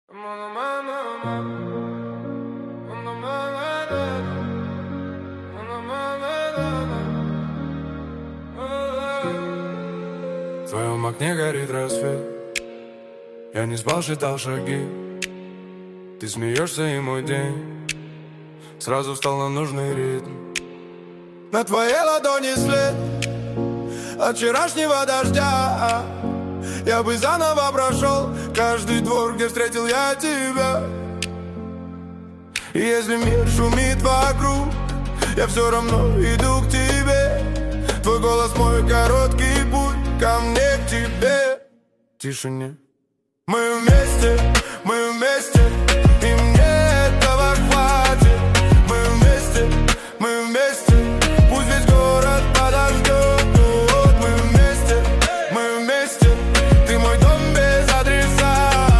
В твоем окне горит рассвет. Я не спал, считал шаги. Ты смеешься, и мой день сразу встал на нужный ритм. На твоей ладони след от вчерашнего дождя. Я бы заново прошел каждый двор, где встретил я тебя. И если мир шумит вокруг, я все равно иду к тебе. Твой голос мой короткий путь ко мне, к тебе. В тишине мы вместе, и мне этого хватит. Мы вместе, пусть весь город подождет. Мы вместе, ты мой дом без адреса.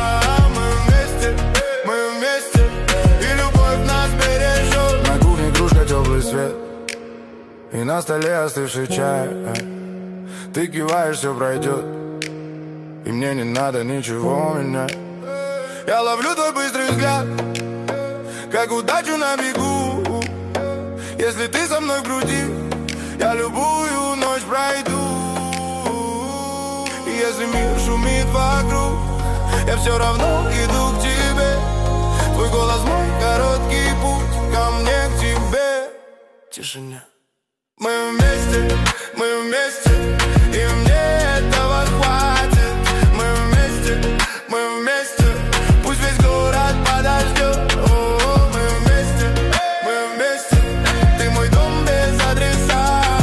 Мы вместе, и любовь нас бережет. на кухне кружка, теплый свет, и на столе остывший чай. Ты киваешь, все пройдет, и мне не надо ничего менять. Я ловлю твой быстрый взгляд, как удачу на бегу. Если ты со мной в груди, я любую ночь пройду. И если мир шумит вокруг, я все равно иду к тебе. Твой голос мой короткий путь ко мне, к тебе. В тишине мы вместе, и мне этого хватит. Мы вместе, пусть весь город подождет. Мы вместе, ты мой дом без адреса.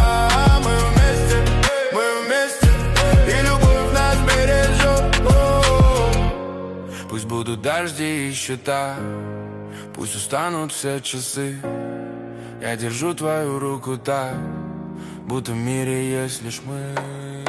Мы вместе, и любовь нас бережет. пусть будут дожди и счета, пусть устанут все часы. Я держу твою руку так, будто в мире есть лишь мы.